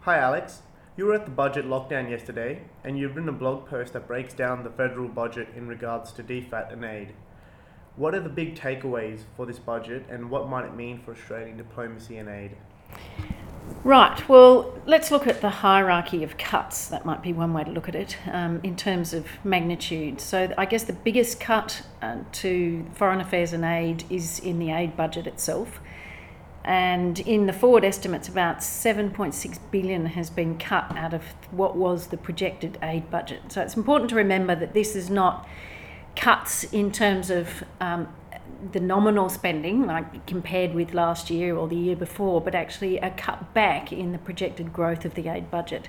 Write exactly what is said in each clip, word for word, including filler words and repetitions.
Hi Alex, you were at the budget lockdown yesterday and you've written a blog post that breaks down the federal budget in regards to D FAT and aid. What are the big takeaways for this budget and what might it mean for Australian diplomacy and aid? Right, well, let's look at the hierarchy of cuts. That might be one way to look at it um, in terms of magnitude. So I guess the biggest cut uh, to foreign affairs and aid is in the aid budget itself. And in the forward estimates, about seven point six billion dollars has been cut out of what was the projected aid budget. So it's important to remember that this is not cuts in terms of um, the nominal spending, like compared with last year or the year before, but actually a cut back in the projected growth of the aid budget.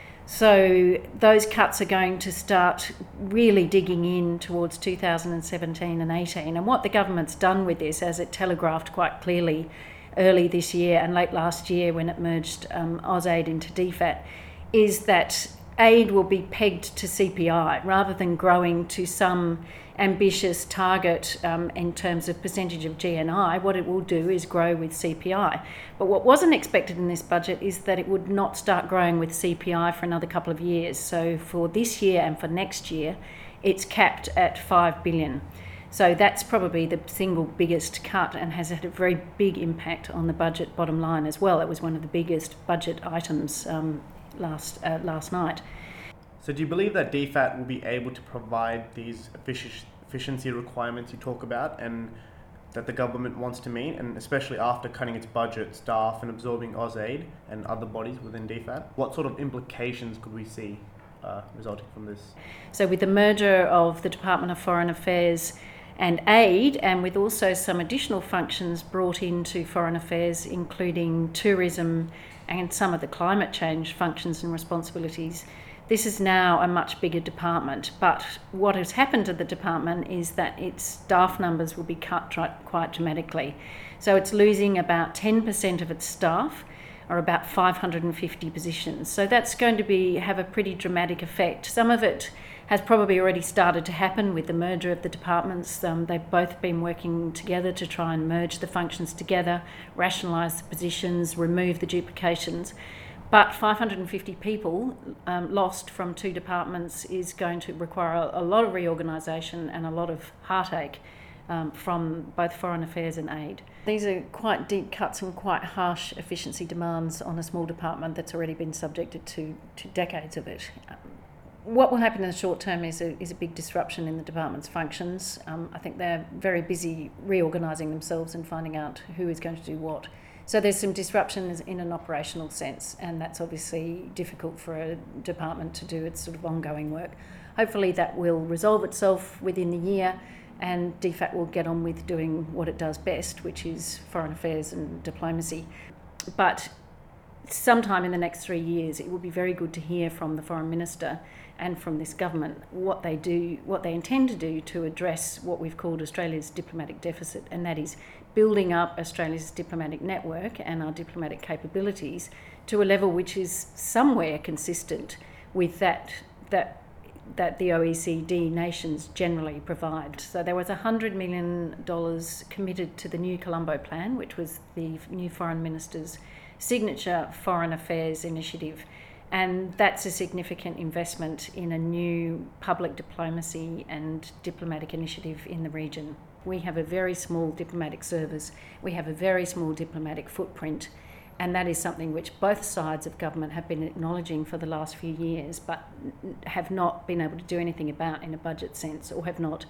So those cuts are going to start really digging in towards two thousand seventeen and eighteen. And what the government's done with this, as it telegraphed quite clearly early this year and late last year when it merged um, AusAid into D FAT, is that aid will be pegged to C P I rather than growing to some ambitious target um, in terms of percentage of G N I. What it will do is grow with C P I. But what wasn't expected in this budget is that it would not start growing with C P I for another couple of years. So for this year and for next year, it's capped at five billion dollars. So that's probably the single biggest cut and has had a very big impact on the budget bottom line as well. It was one of the biggest budget items um, last uh, last night. So do you believe that D FAT will be able to provide these effic- efficiency requirements you talk about and that the government wants to meet, and especially after cutting its budget, staff and absorbing AusAid and other bodies within D FAT? What sort of implications could we see uh, resulting from this? So with the merger of the Department of Foreign Affairs and aid, and with also some additional functions brought into foreign affairs, including tourism and some of the climate change functions and responsibilities, this is now a much bigger department. But what has happened to the department is that its staff numbers will be cut quite dramatically. So it's losing about ten percent of its staff, or about five hundred fifty positions. So that's going to be have a pretty dramatic effect. Some of it has probably already started to happen with the merger of the departments. Um, they've both been working together to try and merge the functions together, rationalise the positions, remove the duplications. But five hundred fifty people um, lost from two departments is going to require a, a lot of reorganisation and a lot of heartache um, from both foreign affairs and aid. These are quite deep cuts and quite harsh efficiency demands on a small department that's already been subjected to, to decades of it. Um, what will happen in the short term is a, is a big disruption in the department's functions. Um, I think they're very busy reorganising themselves and finding out who is going to do what. So there's some disruptions in an operational sense, and that's obviously difficult for a department to do its sort of ongoing work. Hopefully that will resolve itself within the year and D FAT will get on with doing what it does best, which is foreign affairs and diplomacy. But sometime in the next three years, it would be very good to hear from the Foreign Minister and from this government what they do, what they intend to do to address what we've called Australia's diplomatic deficit, and that is building up Australia's diplomatic network and our diplomatic capabilities to a level which is somewhere consistent with that that that the O E C D nations generally provide. So there was one hundred million dollars committed to the new Colombo Plan, which was the new Foreign Minister's signature foreign affairs initiative. And that's a significant investment in a new public diplomacy and diplomatic initiative in the region. We have a very small diplomatic service, we have a very small diplomatic footprint, and that is something which both sides of government have been acknowledging for the last few years, but have not been able to do anything about in a budget sense, or have not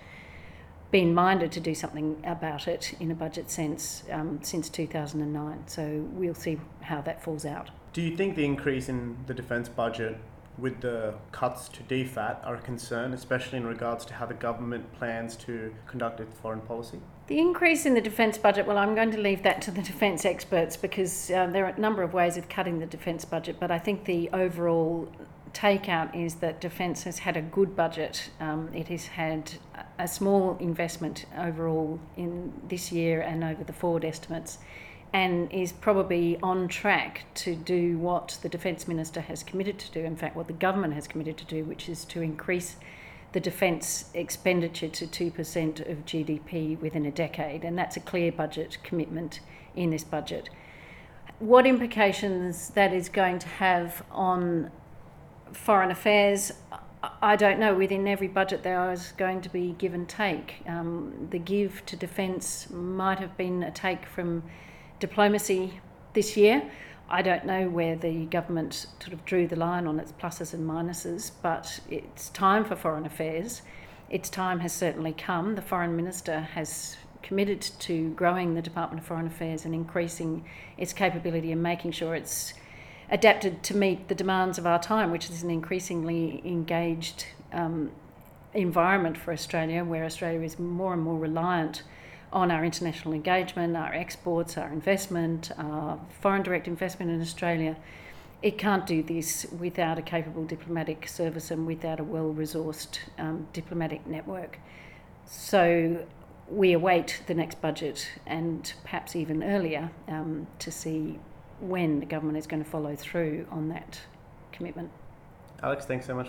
been minded to do something about it in a budget sense um, since two thousand nine. So we'll see how that falls out. Do you think the increase in the defence budget with the cuts to D FAT are a concern, especially in regards to how the government plans to conduct its foreign policy? The increase in the defence budget, well, I'm going to leave that to the defence experts because uh, there are a number of ways of cutting the defence budget, but I think the overall takeout is that defence has had a good budget. Um, it has had a small investment overall in this year and over the forward estimates, and is probably on track to do what the Defence Minister has committed to do, in fact what the government has committed to do, which is to increase the defence expenditure to two percent of G D P within a decade, and that's a clear budget commitment in this budget. What implications that is going to have on foreign affairs, I don't know. Within every budget there is going to be give and take. Um, the give to defence might have been a take from diplomacy this year. I don't know where the government sort of drew the line on its pluses and minuses, but it's time for foreign affairs. Its time has certainly come. The Foreign Minister has committed to growing the Department of Foreign Affairs and increasing its capability and making sure it's adapted to meet the demands of our time, which is an increasingly engaged um, environment for Australia, where Australia is more and more reliant on our international engagement, our exports, our investment, our foreign direct investment in Australia. It can't do this without a capable diplomatic service and without a well-resourced um, diplomatic network. So we await the next budget, and perhaps even earlier, um, to see when the government is going to follow through on that commitment. Alex, thanks so much.